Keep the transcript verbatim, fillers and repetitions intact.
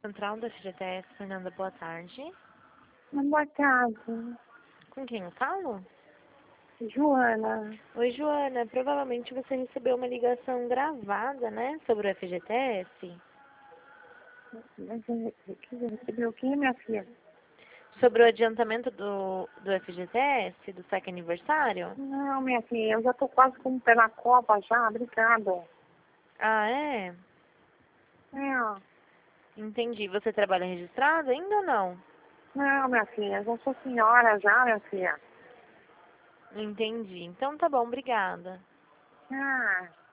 Central da F G T S, Fernanda, boa tarde. Boa tarde, Com quem eu falo? Joana. Oi, Joana. Provavelmente você recebeu uma ligação gravada, né, sobre o F G T S? Você recebeu o que, minha filha? Sobre o adiantamento do, do F G T S, do saque aniversário? Não, minha filha, eu já tô quase com o pé na copa já, obrigado. Ah, é? É, ó. Entendi. Você trabalha registrado ainda ou não? Não, minha filha, eu já sou senhora já, minha filha. Entendi. Então tá bom, obrigada. Ah.